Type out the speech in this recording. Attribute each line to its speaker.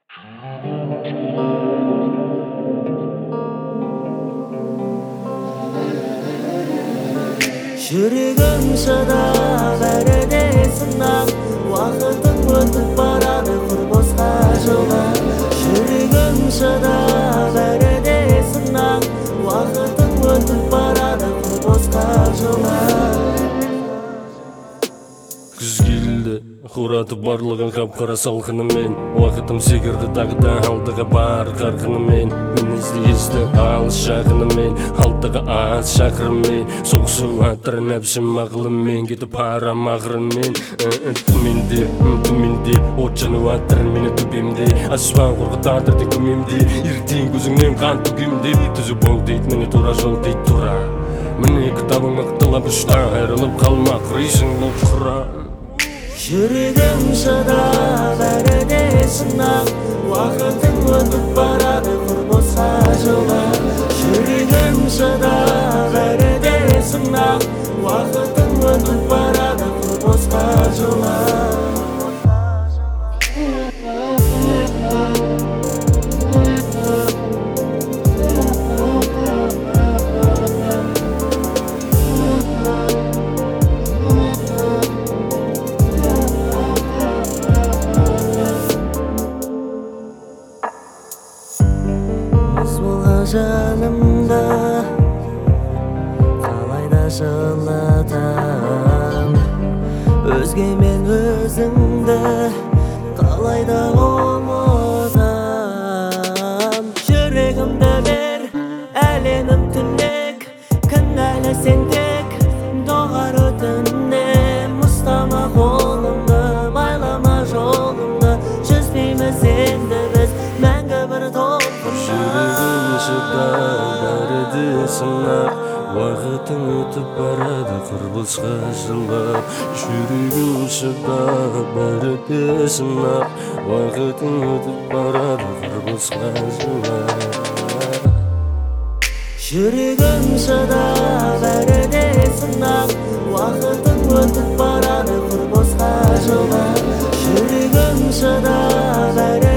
Speaker 1: Жүрегім шыдап бәріне сынақ, уақытың өтіп барады құр босқа жылап. Жүрегім шыдап бәріне сынақ, уақытың өтіп барады құр босқа жылап.
Speaker 2: Күз келді, құратып барлығын қап-қара салқынымен. Уақытым секірді тағы да алдыға бар қарқынымен. Мен ізді алыс жақынымен, алдыға аз шақырымен. Соғысу атыр нәпсім ақылымен, кетіп парам ақырымен. Төменде, от жану атыр мені төбемде. Аспан қорқытатыр тек көмемде, ертең көзіңнен қан төгемде. Түзу бол дейді, мені тура жол дейді тура. Міне кітабың мықтылап үшта, айрылып қалма құрайсың бұл құра.
Speaker 1: Жүрегім шыдап бәріне сынақ, уақытың өтіп барады құр босқа жылап. Жүрегім шыдап бәріне сынақ, уақытың өтіп барады құр босқа жылап. Жанымда қалайда жылатам, өзгемен өзіңді қалайда ұмытам. Жүрегімді бер, әлемім түнек, кінәлі сен тек, доғар өтінем. Ұстама қолымды, байлама жолымды, жүзбейміз енді біз мәңгі бір толқында.
Speaker 2: Бәрі де сынақ, уақытың өтіп барады құр босқа жылап. Жүрегім шыдап бәрі де сынақ, уақытың өтіп барады құр босқа жылап.
Speaker 1: Жүрегім шыдап бәріне сынақ, уақытың өтіп барады құр босқа жылап. Жүрегім шыдап